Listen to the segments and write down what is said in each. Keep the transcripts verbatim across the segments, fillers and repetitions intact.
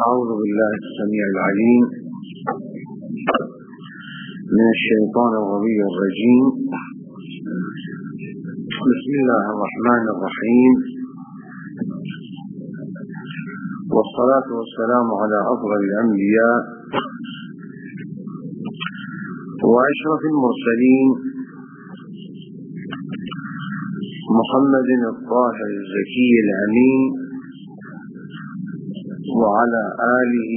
أعوذ بالله السميع العليم من الشيطان الغوي الرجيم. بسم الله الرحمن الرحيم، والصلاة والسلام على أفضل الأنبياء وأشرف المرسلين محمد الطاهر الزكي الأمين وعلى آله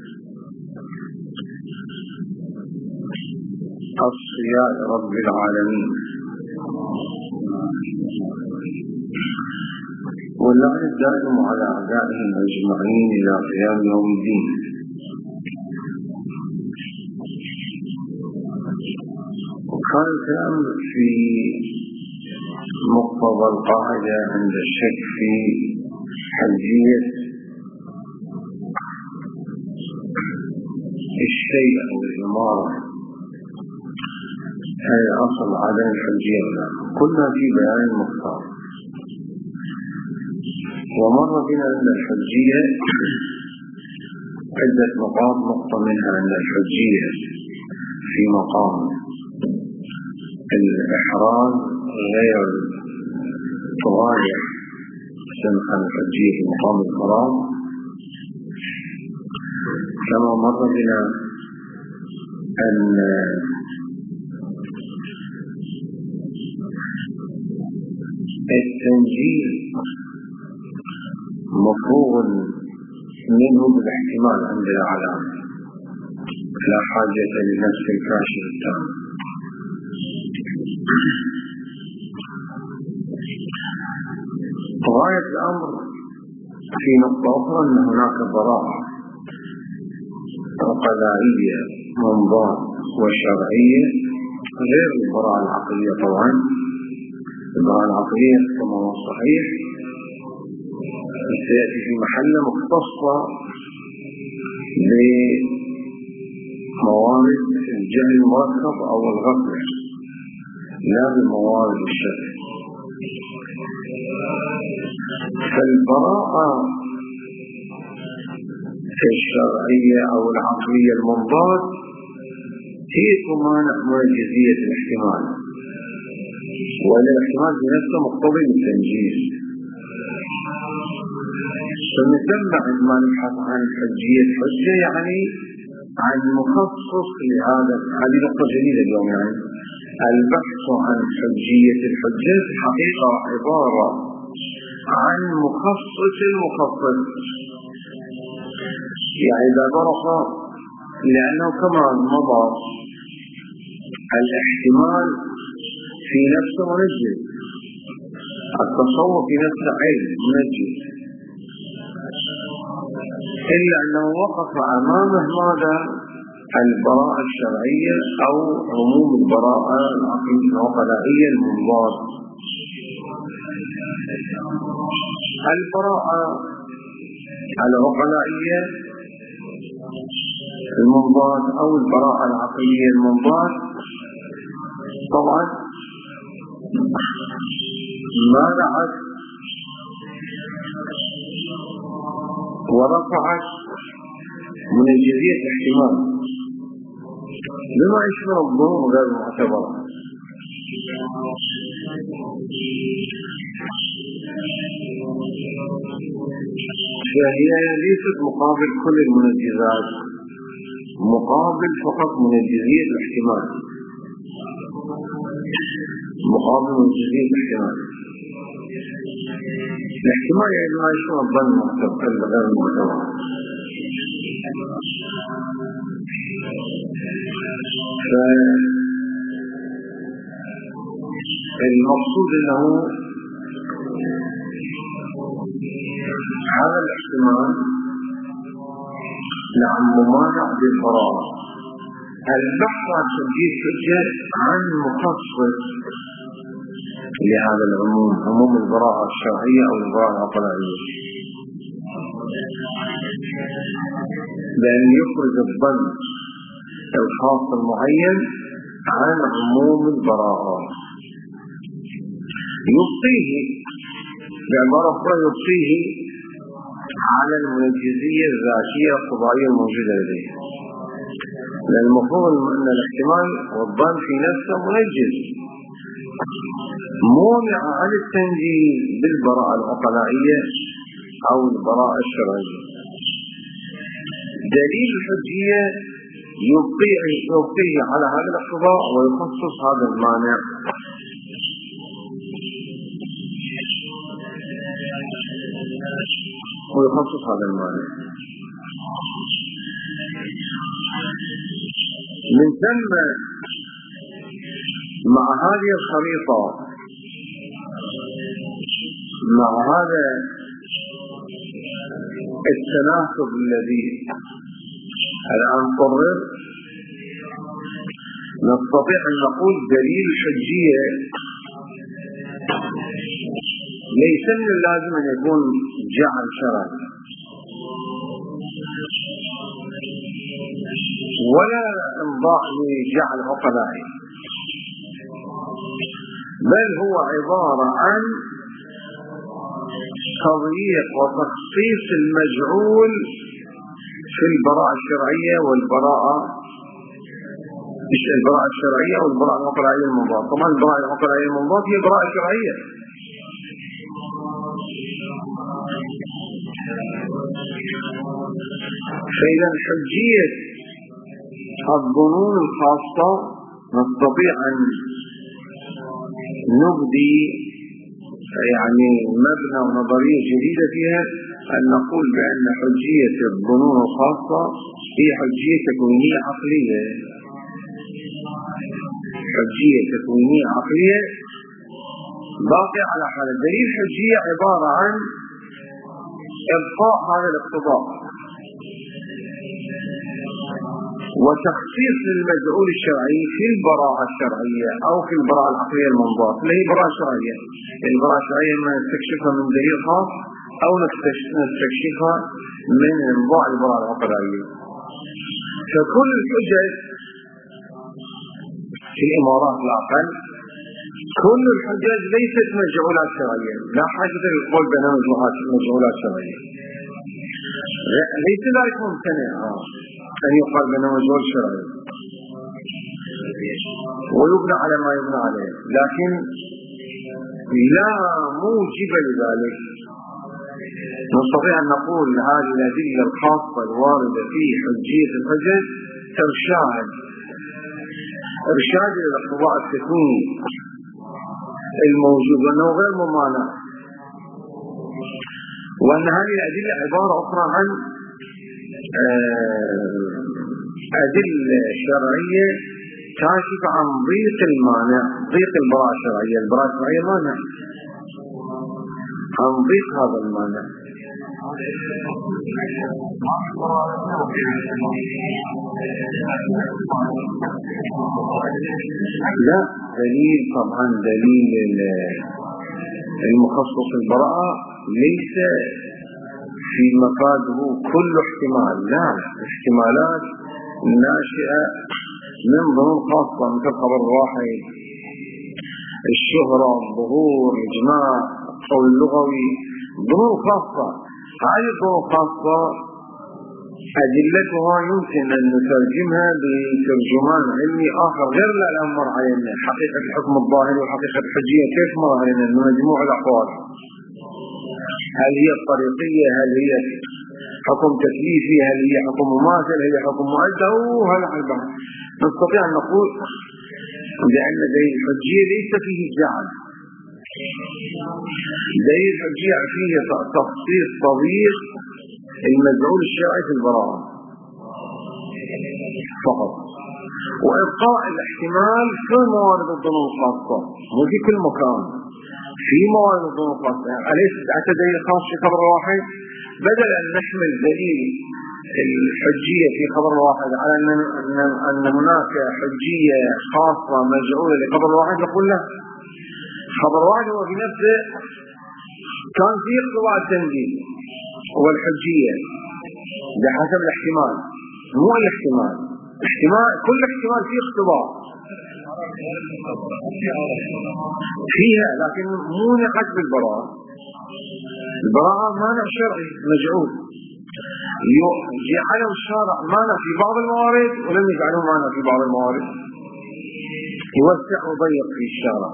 أصفياء رب العالمين، واللعن الدائم على أعدائهم أجمعين إلى قيام يوم الدين. وكان الكلام في مقتضى القاعدة عند الشك في حجية الشيء أو الإمارة هي أصل عدم الحجية. كنا في بيان مختار، ومر بنا أن الحجية عدة نقاط. نقطة منها أن الحجية في مقام الإحرام غير تغاير سنة الحجية في مقام الفراغ، كما مر بنا أن التنجيل مفروغ منه بالاحتمال عند العلامة، لا حاجة لنفس الكاشف التام. غاية الأمر في نقطة أخرى أن هناك براءة عقلائية منظار وشرعية غير البراءة العقلية. طبعا البراءة العقلية كما هو صحيح سيأتي في محله مختصة بموارد الجهل المركب أو الغفلة، لا بموارد الشك. فالبراءة الشرعية أو العقلية المنضاد هي تمانع معجزية الاحتمال، ولا الاحتمال بنفسه مقتضي بالتنجيز. فنسمع عندما نبحث عن حجية الحجة يعني عن مخصص لهذا. هذه نقطة جديدة اليوم، يعني البحث عن حجية الحجة في الحقيقة عبارة عن مخصص المخصص، يعني إذا برق، لأنه كما مضى الاحتمال في نفسه منجز، التصور في نفسه علم منجز، إلا أنه وقف أمامه ماذا؟ البراءة الشرعية أو عموم البراءة العقلائية المنضاد. البراءة العقلائية المنضاد أو البراءة العقلية المنضاد طبعا ما دعت ورفعت منجزية الاحتمال بما يشمل الظهور غير معتبرة. فهي ليست مقابل كل المنجزات، مقابل فقط منجزية الاحتمال، مقابل منجزية الاحتمال. الاحتمال يعني ما يشمل الظن معتبر غير معتبر. فالمقصود أنه هذا الاحتمال نعم ممانع بالبراءة. البحث عن تنجيز حجة عن مخصص لهذا العموم، عموم البراءة الشرعية أو البراءة العقلائية، بأن يخرج الظن الخاص المعين عن عموم البراءة، يبطيه بعبارة أخرى يبطيه على المنجزية الذاتية القضائية الموجودة لديه، لأن المفروض أن الاحتمال والظن في نفسه منجز مونع عن التنجيز بالبراءة العقلائية أو البراءة الشرعية. دليل الحجية يبقيه يبقيه على هذا الاقتضاء ويخصص هذا المانع. ويخصص هذا المانع من ثم مع هذه الخريطة، مع هذا التناسب الذي الآن قرر، نستطيع أن نقول دليل الحجية ليس من اللازم أن يكون جعل شرعي ولا انضاء لجعل عقلائي، بل هو عبارة عن تضييق وتخصيص المجعول في البراءة الشرعية والبراءة البراءة الشرعية والبراءة العقلائية المنضبطة. طبعا البراءة العقلائية المنضبطة هي براءة شرعية، فإذا حجية الظنون الخاصة نستطيع أن نبدي يعني مبنى ونظرية جديدة فيها، أن نقول بأن حجية الظنون الخاصة هي حجية تكوينية عقلية، حجية تكوينية عقلية باقية على حال الدليل. حجية عبارة عن إبقاء هذا الاقتضاء وتخصيص المجعول الشرعي في البراءة الشرعية أو في البراءة العقلية المنضبطة، اللي هي براءة شرعية. البراءة الشرعية ما نستكشفها من دليل خاص أو نستكشفها من انضاء البراءة العقلية. فكل الحجج في إمارات العقل، كل الحجج ليست مجعولات شرعية، لا حاجة للقول بأنها مجعولات شرعية، ليس ذلك ممتنع أن يقال بأنه مجعول شرعي ويبنى على ما يبنى عليه، لكن لا موجب لذلك. نستطيع أن نقول هذه الأدلة الخاصة الواردة في حجية الحجج إرشاد إرشاد إلى الاقتضاء التكويني الموجود وأنه غير ممانع، وأن هذه الأدلة عبارة أخرى عن أدلة شرعية كاشفة عن ضيق المانع، ضيق البراءة الشرعية. البراءة الشرعية مانع، عن ضيق هذا المانع. لا دليل، طبعا دليل المخصص البراءة ليس في مفاده كل احتمال، لا، احتمالات ناشئة من ظنون خاصة مثل خبر واحد، الشهرة، الظهور، الإجماع، القول اللغوي، ظنون خاصة. هذه الظنون خاصة أدلتها يمكن أن نترجمها بترجمان علمي آخر غير الآن مر علينا، حقيقة الحكم الظاهري وحقيقة الحجية كيف مر علينا من مجموع الأقوال، هل هي الطريقية، هل هي حكم تكليفي، هل هي حكم مماثل، هل هي حكم مؤدى، وهذا حلبة. نستطيع أن نقول بأن دليل الحجية ليس فيه جعل، دليل الحجية فيه تخصيص تضييق المجعول الشرعي في البراءة فقط، وإبقاء الاحتمال في موارد الظنون الخاصة، مو في كل مكان، في موارد الظنون الخاصة. أليس أتى دليل خاص في خبر واحد؟ بدل أن نحمل دليل الحجية في خبر واحد على أن أن هناك حجية خاصة مجعولة لخبر واحد، نقول لا، خبر واحد هو في نفسه كان فيه اقتضاء التنزيل والحجية بحسب الاحتمال، مو الاحتمال، احتمال كل احتمال فيه اقتضاء فيها، لكن مو نقد بالبراءة. البراءة مانع شرعي مجعول، جعله الشارع مانع في بعض الموارد ولم يجعله مانع في بعض الموارد، يوسع وضيق في الشارع.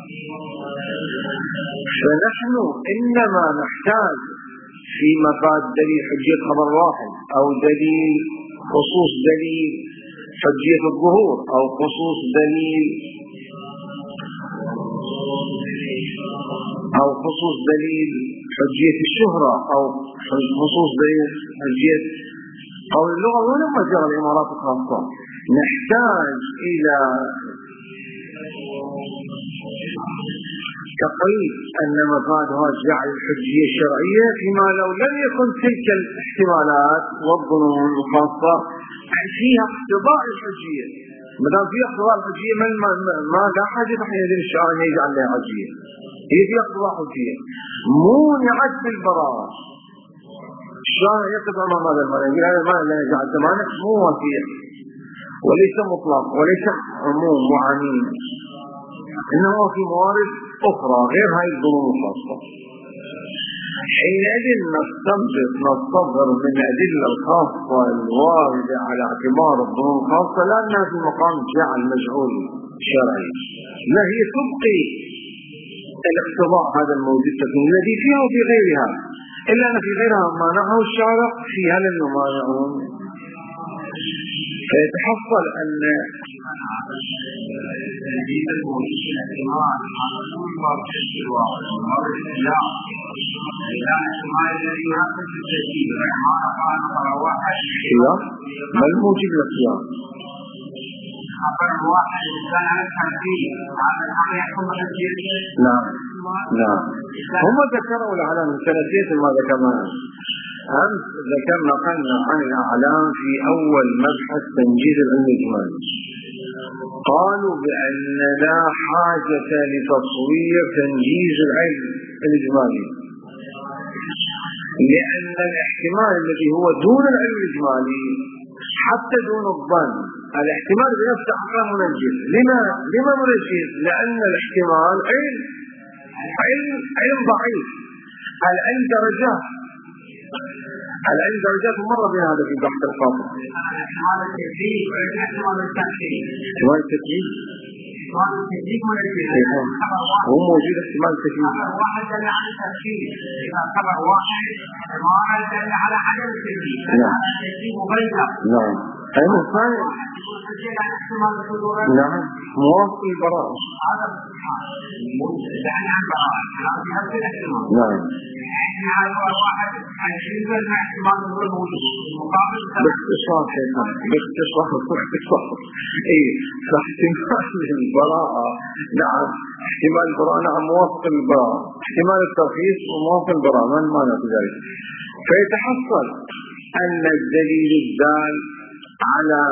فنحن إنما نحتاج في مفاد دليل حجية خبر واحد أو دليل خصوص دليل حجية الظهور أو خصوص دليل أو خصوص دليل حجية الشهرة أو خصوص دليل حجية أو اللغة ولما جرى الإمارات الخاصة. نحتاج إلى تقييد أن مفادها جعل الحجية الشرعية فيما لو لم يكن تلك الاحتمالات والظنون الخاصة فيها اقتضاء الحجية. ما دام فيها اقتضاء الحجية ما, ما, ما لا حاجة حين الشارع أن يجعل لها حجية، هي فيها اقتضاء حجية مونعت بالبراءة. الشارع يقف أمام هذا المعنى يقول هذا المعنى لا يجعل زمانك مو وثيق وليس مطلق وليس عموم وعميم، إنه في موارد أخرى غير هاي الظنون الخاصة. حينئذ نستنبط نستظهر من الأدلة الخاصة الواردة على اعتبار الظنون الخاصة لأنها في مقام جعل مجعول شرعي، لا هي تبقي الاقتضاء هذا الموجود التكوين الذي فيها وفي غيرها، إلا أن في غيرها مانعه الشارع فيها لم يمانعون. فيتحصل أن ما الموجب للصيام نعم نعم هم ذكروا العلم ثلاثية ما ذكرنا أمس ذكرنا قلنا عن الأعلام في أول مبحث تنجيز العلم الإجمالي، قالوا بأن لا حاجة لتصوير تنجيز العلم الإجمالي لأن الاحتمال الذي هو دون العلم الإجمالي حتى دون الظن الاحتمال بنفسه أقل منجز. لما لما منجز؟ لأن الاحتمال علم علم علم ضعيف. العلم درجات العلم درجات مرة بين هذا في بحث الخاطئ احتمال التكليف واحتمال التكليف احتمال التكليف احتمال التكليف هو موجود احتمال التكليف واحد دل على التكليف إذا خبر واحد احتمال دل على عدم التكليف على التكليف وغيره. نعم أيضا ثاني نعم موافق البراءة هذا يعني عن براءة نعم باختصار شيخنا باختصار باختصار اي فاحتمال البراءة نعم احتمال البراءة نعم موافق البراءة احتمال الترخيص وموافق البراءة من معنى ذلك. فيتحصل أن الدليل الدال على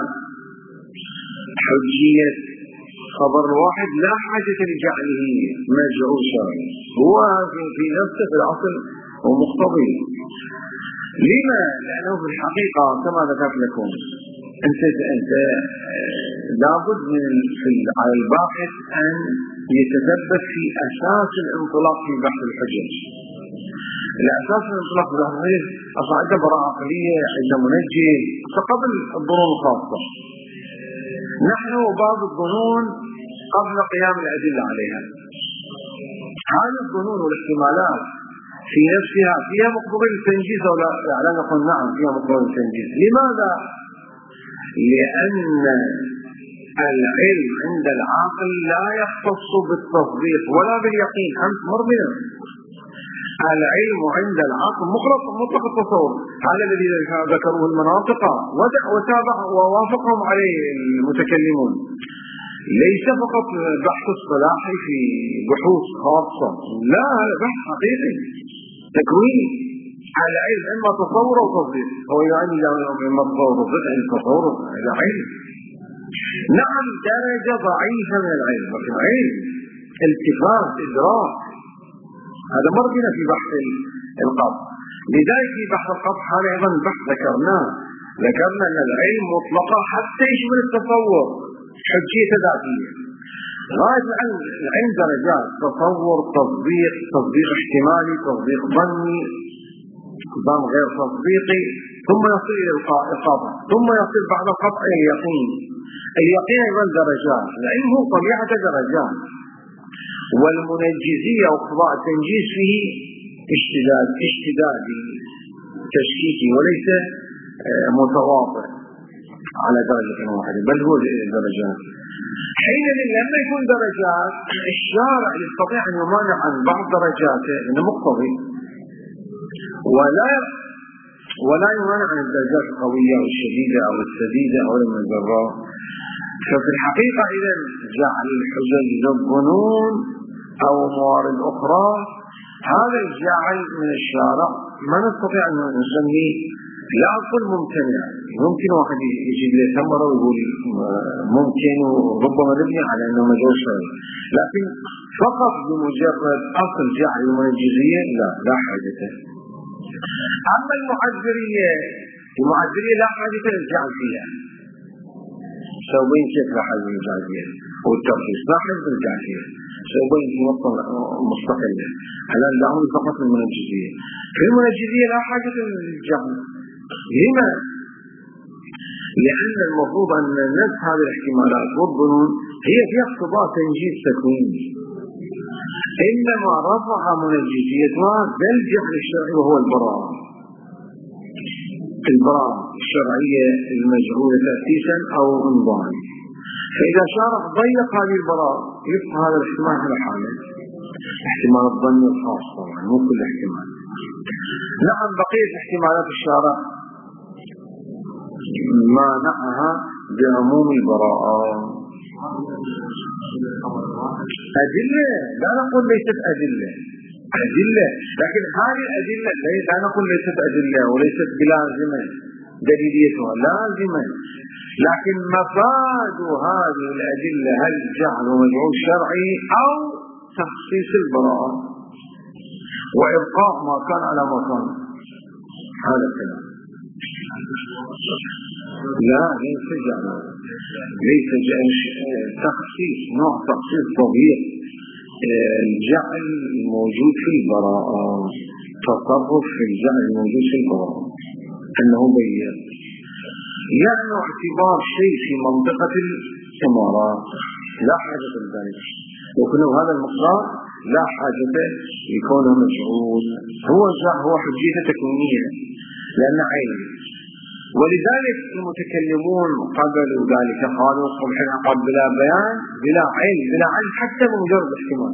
حجية خبر واحد لا حاجة لجعله مجعول شرعي هو في نفسه في الأصل ومقتضي. لما؟ لأنه في الحقيقة كما ذكرت لكم أنت أنت لابد من على الباحث أن يتثبت في أساس الانطلاق في بحث الحجج. الأساس الانطلاق في بحث الحجج أصلا عنده براءة عقلية عنده منجي قبل الظنون الخاصة. نحن بعض الظنون قبل قيام الأدلة عليها. هذه الظنون والاحتمالات في نفسها فيها مقتضى التنجيز أو لا؟ لا نقول نعم فيها مقتضى التنجيز. لماذا؟ لأن العلم عند العاقل لا يختص بالتصديق ولا باليقين. أنت مرضنا العلم عند العاقل مطلق مطلق التصور. هذا الذي ذكروه المناطق وتابع ووافقهم عليه المتكلمون. ليس فقط بحث الصلاحي في بحوث خاصة، لا هذا بحث حقيقي تكوين. العلم إما تصور أو تصديق. هو يعني إما تصور وتصديق يعني تصور العلم. نعم درجة ضعيفة من العلم، لكن علم التفات إدراك هذا مرضنا في بحث القبض. لذلك في بحث القبض هذا أيضا بحث ذكرناه ذكرنا أن العلم مطلقة حتى يشمل التصور حجية ذاتية. غاية العلم درجات: تصور، تصديق، تصديق احتمالي، تصديق ظني، ظن غير تصديقي، ثم يصل إلى الإقامة، ثم يصل بعد القطع إلى اليقين. اليقين أيضا درجات، العلم هو طبيعة درجات، والمنجزية وقضاء التنجيز فيه اشتداد اشتدادي تشكيكي وليس متواطئ على درجة واحدة، بل هو درجات. حينئذ لما يكون درجات، الشارع يستطيع أن يمانع عن بعض درجاته لأنه مقتضي، ولا ولا يمانع عن الدرجات القوية أو الشديدة أو السديدة أو المجرة. ففي الحقيقة إذا جعل الحجج للظنون أو موارد أخرى، هذا الجعل من الشارع ما نستطيع أن نسميه، لا أقول ممتنع، ممكن واحد يجيب له ثمرة ويقول ممكن وربما نبني على أنه مجال شرعي، لكن فقط بمجرد أصل جعل المنجزية لا لا حاجة. أما المعذرية، المعذرية لا حاجة للجعل فيها، سوين كيف لا حاجة للجعل فيها، والترخيص لا حاجة للجعل فيها، سوين في نقطة مستقلة. هل دعوني فقط المنجزية، في المنجزية لا حاجة للجعل. لما؟ لأن المفروض أن نفس هذه الاحتمالات والظنون هي فيها اقتضاء تنجيز تكويني، إنما رفع منجزيتها ذا الجعل الشرعي وهو البراءة، البراءة الشرعية المجعولة تأسيسا أو انضاما. فإذا شارع ضيق هذه البراءة يبقى هذا الاحتمال على حاله، احتمال الظن الخاص طبعا مو كل احتمال. نعم بقية احتمالات الشارع مانعها بعموم البراءة. أدلة لا نقول ليست أدلة، أدلة، لكن هذه الأدلة لا نقول ليست أدلة وليست بلازمة، دليليتها لازمة، لكن مفاد هذه الأدلة هل جعل مجعول شرعي أو تخصيص البراءة وإبقاء ما كان على ما كان. هذا الكلام لا ليس جعل، ليس جعل تخصيص، نوع تخصيص صغير. الجعل موجود في البراءة، تصرف في الجعل موجود في البراءة أنه بيّن، يعني اعتبار شيء في منطقة الإمارات لا حاجة لذلك، وكله هذا المقدار لا حاجة يكونه مجعول، هو هو حجية تكوينية لأن عين. ولذلك المتكلمون قبلوا ذلك قالوا صبح العقاب بلا بيان بلا علم بلا علم حتى من مجرد احتمال.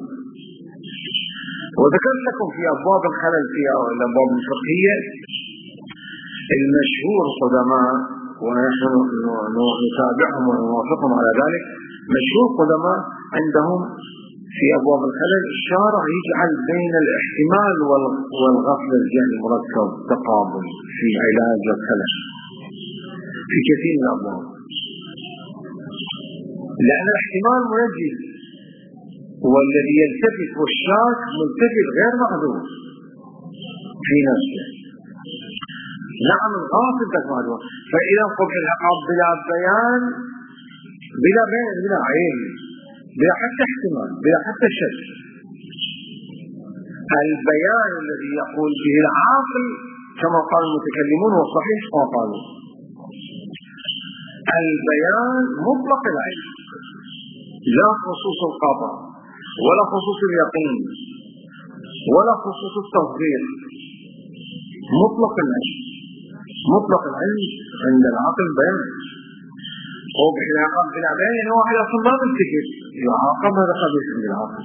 وذكرت لكم في أبواب الخلل في الأبواب الفقهية المشهور قدماء، ونحن نتابعهم ونوافقهم على ذلك، مشهور قدماء عندهم في أبواب الخلل الشارع يجعل بين الاحتمال والغفلة الجهل المركب تقابل في علاج الخلل في كثير من الأبواب، لأن الاحتمال منجز والذي يلتفت والشاك ملتفت غير معذور في نفسه. نعم الغافل تكمله. فإذا قبح العقاب بلا بيان بلا بيان بلا عين بلا حتى احتمال بلا حتى شك، البيان الذي يقول به العاقل كما قال المتكلمون والصحيح ما قالوا، البيان مطلق العلم لا خصوص القطع ولا خصوص اليقين ولا خصوص التصديق، مطلق العلم. مطلق العلم عند العاقل بيان، قبح العقاب بلا بيان يعني واحد اصلا ما بنتكر يعاقب، هذا قبيح عند العاقل.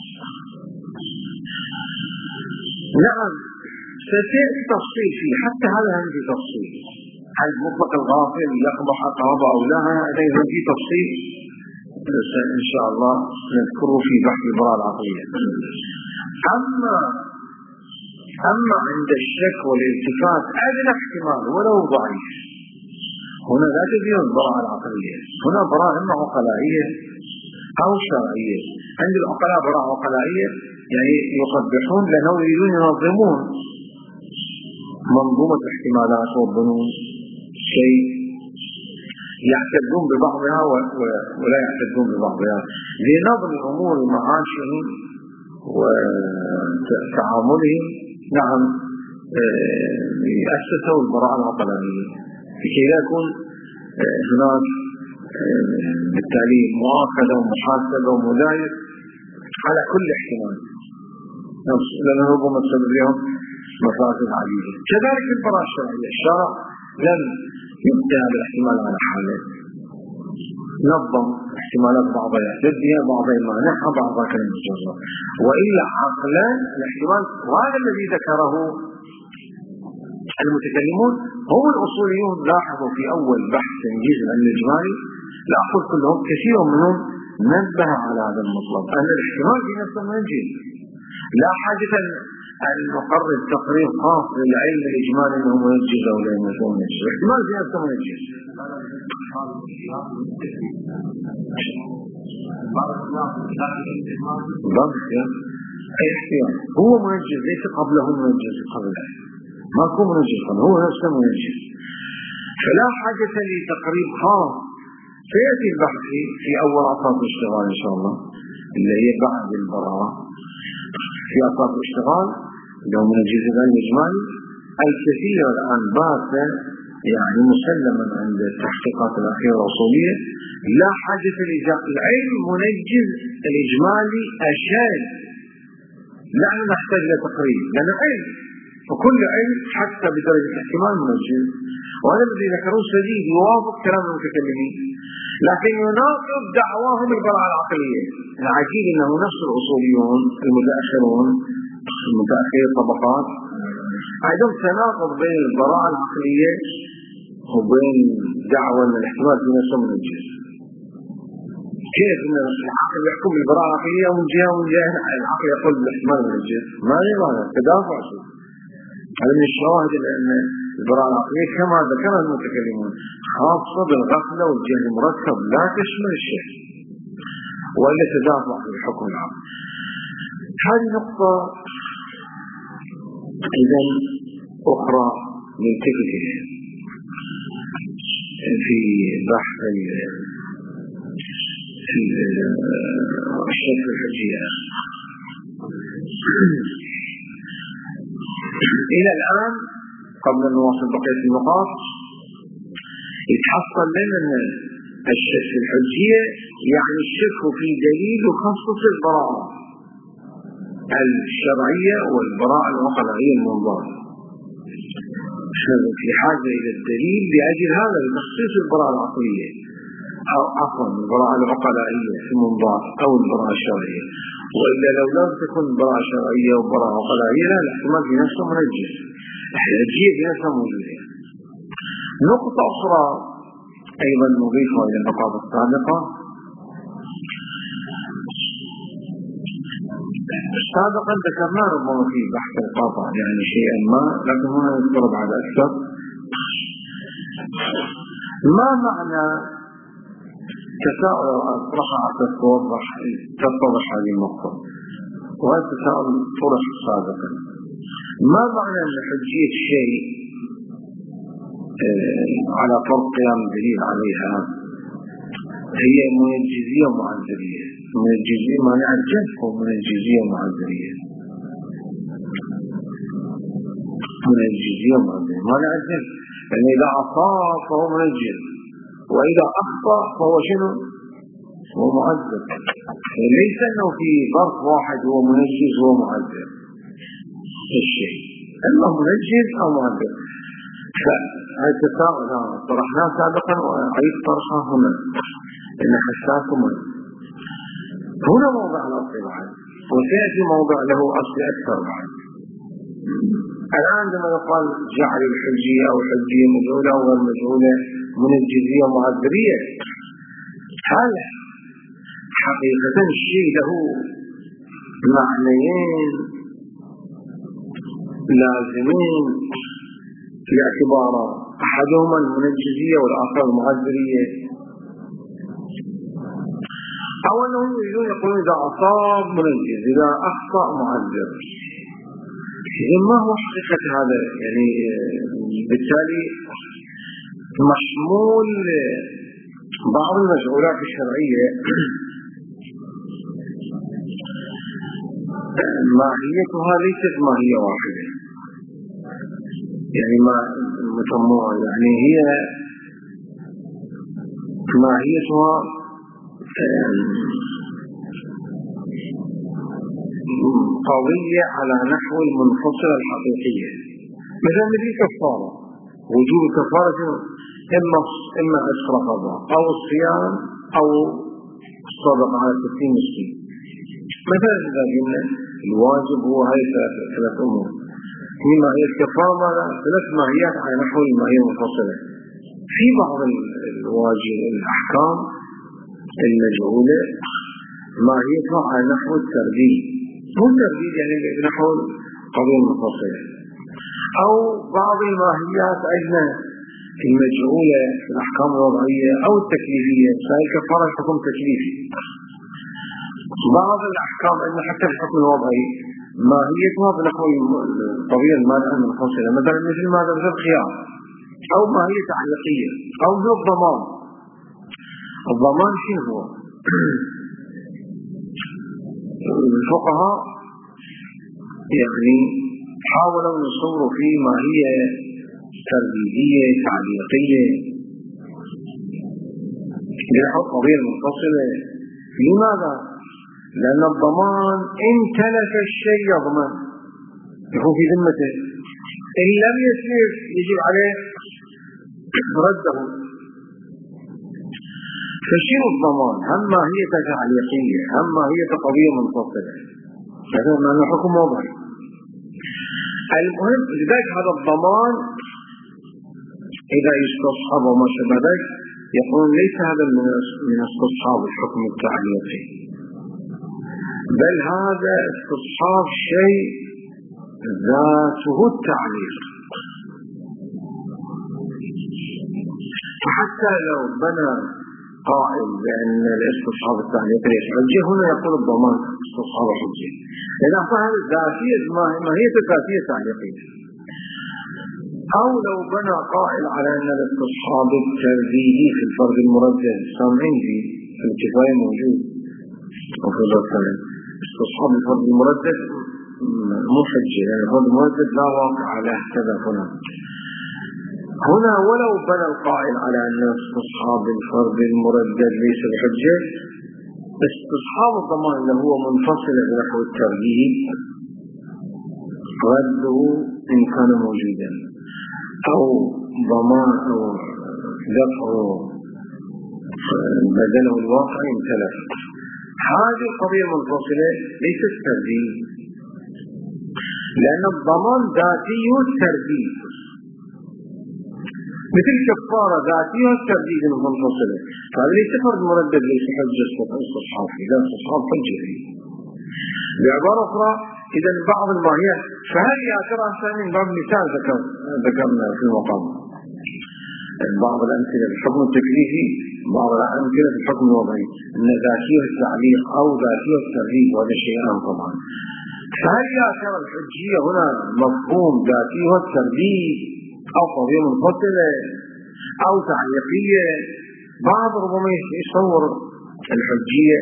نعم ستأتي تفصيل فيه، حتى هذا عندي تفصيل، هل مطلق الغافل يقبح عقابه أو لا، هذا عندي تفصيل إن شاء الله نذكره في بحث البراءة العقلية. أما أما عند الشك والالتفات أدنى احتمال ولو ضعيف، هنا لا تجي البراءة العقلية، هنا براءة إما عقلائية أو شرعية. عند العقلاء براءة عقلائية يعني يقبحون لأنه يريدون ينظمون منظومة الاحتمالات والظنون شيء، يعتدون ببعضها ولا يعتدون ببعضها لنظم أمور معاشهم وتعاملهم. نعم أسسوا البراءة العقلانية لكي لا يكون هناك بالتالي مؤاخذة ومحاسبة ومداير على كل احتمال، لأنه ربما تسبب لهم مفاسد عديدة. كذلك البراءة الشرعية، الشرع لم يبدأ بالاحتمال على حاله، نظم احتمالات بعضها يعتد بها، بعضها يمانعها، بعضها كان مجرد، وإلا عقلا الاحتمال. وهذا الذي ذكره المتكلمون هم الأصوليون. لاحظوا في أول بحث تنجيز العلم الإجمالي، لا أقول كلهم، كثير منهم نبه على هذا المطلب أن الاحتمال في نفسه منجز، لا حاجة أن نقرر تقرير خاص للعلم الإجمالي أنه منجز أو لا منجز. الاحتمال في نفسه منجز. أي احتمال هو منجز، ليس قبله منجز قبله، ما يكون منجز قبله، هو نفسه منجز، فلا حاجة لتقريب خاص. سيأتي البحث في أول أساس الاشتغال إن شاء الله اللي هي بعد البراءة. في أساس الاشتغال لو منجز العلم الإجمالي الكثير الآن بات يعني مسلما عند التحقيقات الأخيرة الأصولية لا حاجة لإجابة العلم منجز الإجمالي أشد، لا نحتاج لتقريب، لأن علم وكل علم حتى بدرجة الاحتمال منجز. وهذا الذي ذكروه سديد يوافق كلام المتكلمين، لكن يناقض دعواهم البراءة العقلية. العجيب أنه نفس الأصوليون المتأخرون المتأخر طبقات عندهم تناقض بين البراءة العقلية وبين دعوة أن الاحتمال في نفسه منجز. كيف أن العقل يحكم بالبراءة العقلية ومن جهة ومن جهة العقل يقول بالاحتمال منجز؟ ما لماذا؟ تدافع شيء. هذا من الشواهد لأن البراءة العقلية كما ذكر المتكلمون خاصة بالغفلة والجهل المركب لا تشمل الشيء، وإلا تدافع في الحكم العام. هذه نقطة إذن أخرى نلتفت في بحث في الشرط الحجية. إلى الآن قبل أن نواصل بقية النقاط يتحصل لنا أن الشرك الحجية يعني الشرك في دليل يخصص البراءة الشرعية والبراءة العقلائية المنضبطة. في حاجة إلى الدليل لأجل هذا لتخصيص البراءة العقلية أو عفوا البراءة العقلائية المنضبطة أو البراءة الشرعية، وإلا لو لم تكن براءة شرعية وبراءة عقلائية لا الاحتمال في نفسه منجز، الحجية في نفسها موجودة. نقطة أخرى أيضا نضيفها إلى النقاط السابقة. سابقا ذكرنا ربما في بحث القاطع يعني شيئا ما، لكن هنا نذكر بعد أكثر. ما معنى تساؤل أطرحها تتوضح تتضح هذه النقطة، وهذا التساؤل طرح سابقا. ما معنى أن حجية شيء على فرض قيام الدليل عليها هي منجزية ومعذرية؟ منجزية معنى الجنس ومنجزية ومعذرية. منجزية ومعذرية معنى الجنس، يعني إذا أصاب فهو منجز وإذا أخطأ فهو شنو؟ هو معذر. ليس أنه في ظرف واحد هو منجز هو معذر الشيء، إما منجز أو معذر. فهذا التساؤل طرحناه سابقا وأعيد طرحه هنا إن حساكم هنا موضع الأصل بعد، وسيأتي موضع له أصل أكثر بعد. الآن عندما يقال جعل الحجية أو الحجية مجهولة أو غير مجهولة منجزية ومعذرية، هل حقيقة الشيء له معنيين لازمين باعتبار أحدهما المنجزية والآخر المعذرية، أو أنهم يريدون يقولون إذا أصاب منجز إذا أخطأ معذر؟ ما هو حقيقة هذا؟ يعني بالتالي مشمول بعض المجعولات الشرعية ماهيتها ليست ماهية واحدة، يعني ما مسموها يعني هي ماهيتها قوية على نحو المنفصلة الحقيقية. مثلا مثل الكفارة، وجوب الكفارة إما إما عتق رقبة أو الصيام أو الصدقة على ستين مسكين. مثلا إذا قلنا الواجب هو هاي ثلاث أمور، في ماهية الكفارة ثلاث ماهيات على نحو الماهية المنفصلة. في بعض الواجب الأحكام المجعولة ماهيتها على نحو الترديد، مو الترديد يعني نحو القضية المنفصلة. أو بعض الماهيات أيضا المجعولة في الأحكام الوضعية أو التكليفية، فهي الكفارة حكم تكليفي. بعض الأحكام أن حتى الحكم الوضعي ماهيتها بنحو القضية المالية المنفصلة، مثلا مثل ماذا مثل الخيار، أو ماهية تعليقية، أو مثل الضمان. الضمان شنو هو؟ الفقهاء يعني حاولوا يصوروا فيه ماهية ترديدية تعليقية بنحو القضية المنفصلة. لماذا؟ لأن الضمان إن تلف الشيء يضمن، يكون في ذمته، إن لم يتلف يجب عليه رده. فشنو الضمان؟ هم ماهية تعليقية هم ماهية قضية منفصلة، هذا معنى حكم وضعي. المهم لذلك هذا الضمان إذا يستصحب وما شابه ذلك يقول ليس هذا من استصحاب الحكم التعليقي، بل هذا استصحاب شيء ذاته التعليق. فحتى لو بنى قائل بأن الاستصحاب التعليقي حجة، هنا يقول الضمان استصحاب حجة، لأن هذا ذاتية ماهية الذاتية التعليقية. أو لو بنى قائل على أن الاستصحاب الترديدي في الفرد المردد، سامعين في الكفاية موجود وفي الرسالة استصحاب الفرد المردد مو حجة، لأن الفرد المردد لا واقع له كذا هنا. هنا ولو بنى القائل على أن استصحاب الفرد المردد ليس بحجة، استصحاب الضمان اللي هو منفصل بنحو الترديد رده إن كان موجودا، أو ضمان أو دفع بدله الواقع إن تلف. هذه القضية المنفصلة ليست ترديد، لأن الضمان ذاتي الترديد، مثل كفارة ذاتي الترديد المنفصلة. فهذا ليس فرد مردد ليس حجة استصحاب فيه، لا استصحاب حجة فيه. بعبارة أخرى إذا بعض الماهيات، فهل يا ترى من باب مثال ذكر ذكرنا في المقام بعض الأمثلة في الحكم التكليفي، بعض الأمثلة في الحكم الوضعي، أن ذاتية التعليق أو ذاتية الترديد، وهذا شيئان طبعا. فهل يا ترى الحجية هنا مفهوم ذاتية الترديد أو قضية منفصلة أو تعليقية؟ بعض ربما يصور الحجية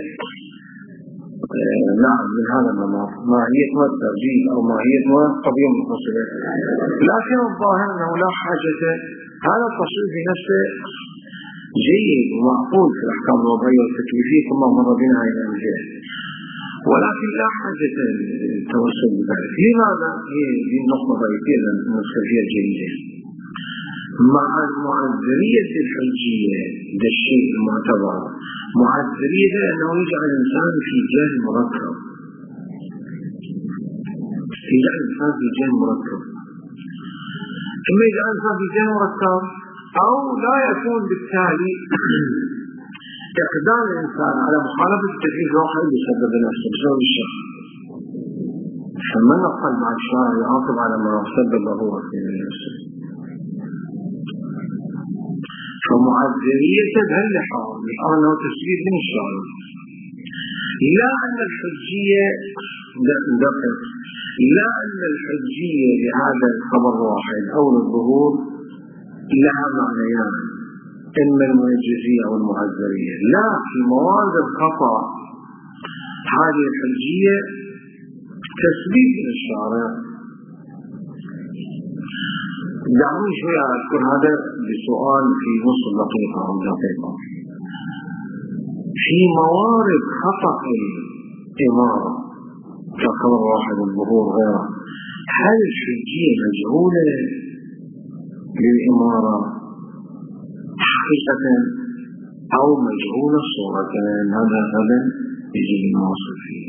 آه نعم من هذا النمط، ماهيتها الترجيح أو ماهيتها قضية منفصلة، لكن الظاهر أنه لا حاجة. هذا التصوير في نفسه جيد ومعقول في الأحكام الوضعية والتكليفية كما مر بنا إلى الجهة، ولكن لا حاجة للتوسل بذلك. لماذا؟ هي النقطة الرئيسية النسخة فيها الجديدة مع معذرية الحجية. ده الشيء المعتبر معذرية أنه يجعل الإنسان في جهل مركب، يجعل الإنسان في جهل مركب. ثم يجعل الإنسان في جهل مركب أو لا يكون بالتالي إقدام الإنسان على مخالفة التكليف الواقعي يسبب نفسه بسبب الشر. فمن نقل مع الشرع يعاقب على ما يسبب هو في نفسه. فمعذرية هل حرام لأن أنه تسبيب من الشرع، لا أن الحجية دقق، لا أن الحجية لهذا الخبر واحد أو الظهور لها معنيان. إما المنجزية أو المعذرية. لا، في موارد الخطأ هذه الحجية تثبيت للشارع. دعوني شوية أذكر هذا بسؤال في نص دقيقة أو دقيقة. في موارد خطأ الإمارة كخبر واحد الظهور غيره، هل الحجية مجهولة للإمارة حقيقة أو مجهولة صورة؟ هذا غدا يجي نواصل فيه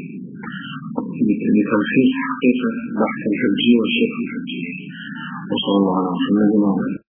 لتلخيص حقيقة بحث الحجية والشيخ الحجية. وصلى الله على محمد وعلى